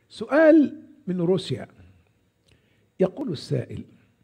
سؤال من روسيا. يقول السائل: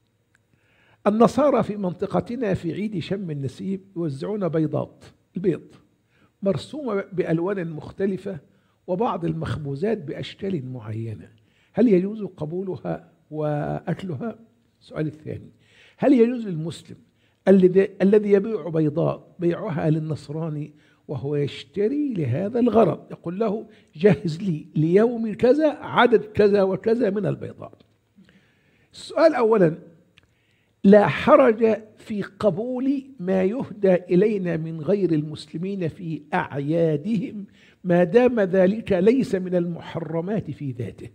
النصارى في منطقتنا في عيد شم النسيم يوزعون البيض مرسومة بألوان مختلفة وبعض المخبوزات بأشكال معينة، هل يجوز قبولها وأكلها؟ السؤال الثاني: هل يجوز للمسلم الذي يبيع بيضاء بيعها للنصراني وهو يشتري لهذا الغرض، يقول له جهز لي ليوم كذا عدد كذا وكذا من البيضاء؟ السؤال أولا: لا حرج في قبول ما يهدى إلينا من غير المسلمين في أعيادهم ما دام ذلك ليس من المحرمات في ذاته.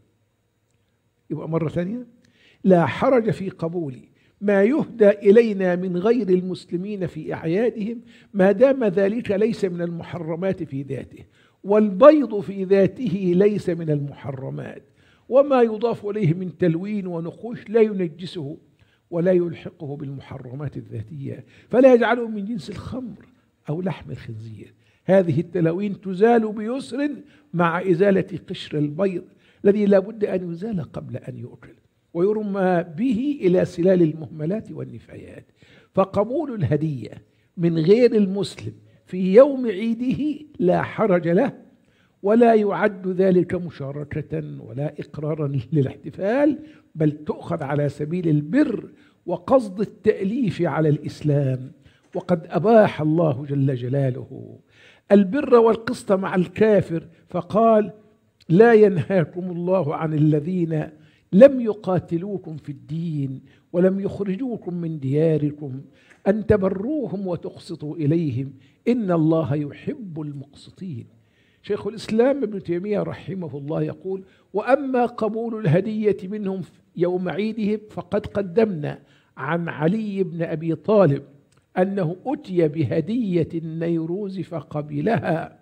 يبقى مرة ثانية: لا حرج في قبول ما يهدى إلينا من غير المسلمين في أعيادهم ما دام ذلك ليس من المحرمات في ذاته، والبيض في ذاته ليس من المحرمات، وما يضاف إليه من تلوين ونقوش لا ينجسه ولا يلحقه بالمحرمات الذاتية، فلا يجعله من جنس الخمر أو لحم الخنزير. هذه التلوين تزال بيسر مع إزالة قشر البيض الذي لا بد أن يزال قبل أن يؤكل، ويرمى به إلى سلال المهملات والنفايات. فقبول الهدية من غير المسلم في يوم عيده لا حرج له، ولا يعد ذلك مشاركة ولا إقرارا للاحتفال، بل تؤخذ على سبيل البر وقصد التأليف على الإسلام. وقد أباح الله جل جلاله البر والقسط مع الكافر، فقال: لا ينهاكم الله عن الذين لم يقاتلوكم في الدين ولم يخرجوكم من دياركم أن تبروهم وتقسطوا إليهم إن الله يحب المقسطين. شيخ الإسلام ابن تيمية رحمه الله يقول: وأما قبول الهدية منهم يوم عيدهم فقد قدمنا عن علي بن أبي طالب أنه أتي بهدية النيروز فقبلها.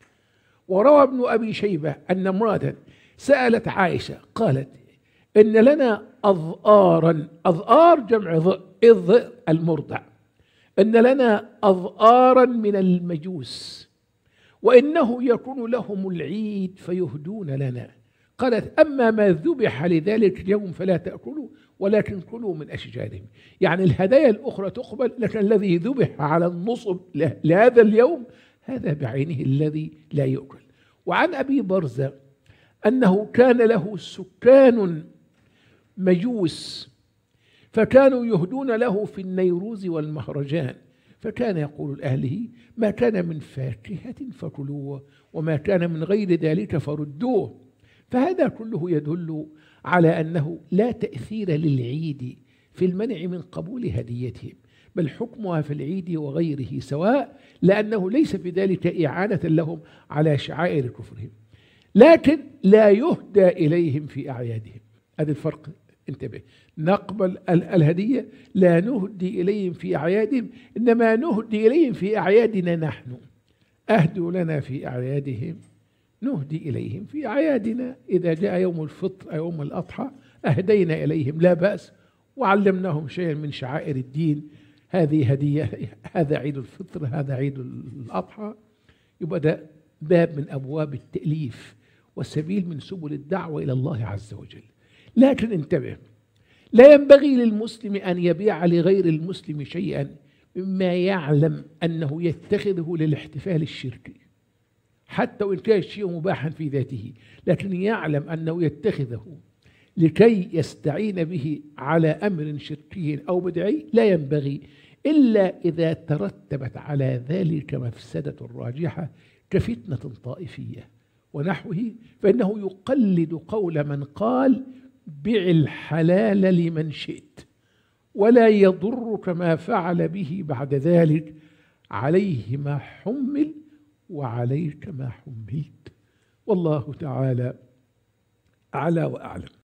وروى ابن أبي شيبة أن امرأة سألت عائشة قالت: إن لنا أظآرا، أظآر جمع ظئر، الظئر المرضع، إن لنا أظآرا من المجوس وإنه يكون لهم العيد فيهدون لنا. قالت: أما ما ذبح لذلك اليوم فلا تأكلوا ولكن كلوا من أشجارهم. يعني الهدايا الأخرى تقبل، لكن الذي ذبح على النصب لهذا اليوم هذا بعينه الذي لا يؤكل. وعن أبي برزة أنه كان له سكان مجوس فكانوا يهدون له في النيروز والمهرجان، فكان يقول لأهله: ما كان من فاكهة فكلوه وما كان من غير ذلك فردوه. فهذا كله يدل على أنه لا تأثير للعيد في المنع من قبول هديتهم، بل حكمها في العيد وغيره سواء، لأنه ليس في ذلك إعانة لهم على شعائر كفرهم، لكن لا يهدى إليهم في أعيادهم. هذا الفرق، انتبه. نقبل الهدية، لا نهدي إليهم في أعيادهم، إنما نهدي إليهم في أعيادنا نحن. أهدوا لنا في أعيادهم، نهدي إليهم في أعيادنا. إذا جاء يوم الفطر أو يوم الأضحى أهدينا إليهم لا بأس، وعلمناهم شيئا من شعائر الدين. هذه هدية، هذا عيد الفطر، هذا عيد الأضحى. يبقى ده باب من أبواب التأليف والسبيل من سبل الدعوة إلى الله عز وجل. لكن انتبه، لا ينبغي للمسلم أن يبيع لغير المسلم شيئا مما يعلم أنه يتخذه للاحتفال الشركي، حتى وإن كان الشيء مباحا في ذاته، لكن يعلم أنه يتخذه لكي يستعين به على أمر شركي أو بدعي. لا ينبغي إلا إذا ترتبت على ذلك مفسدة راجحة كفتنة طائفية ونحوه، فإنه يقلد قول من قال: بع الحلال لمن شئت ولا يضرك ما فعل به بعد ذلك، عليه ما حمل وعليك ما حملت. والله تعالى أعلى وأعلم.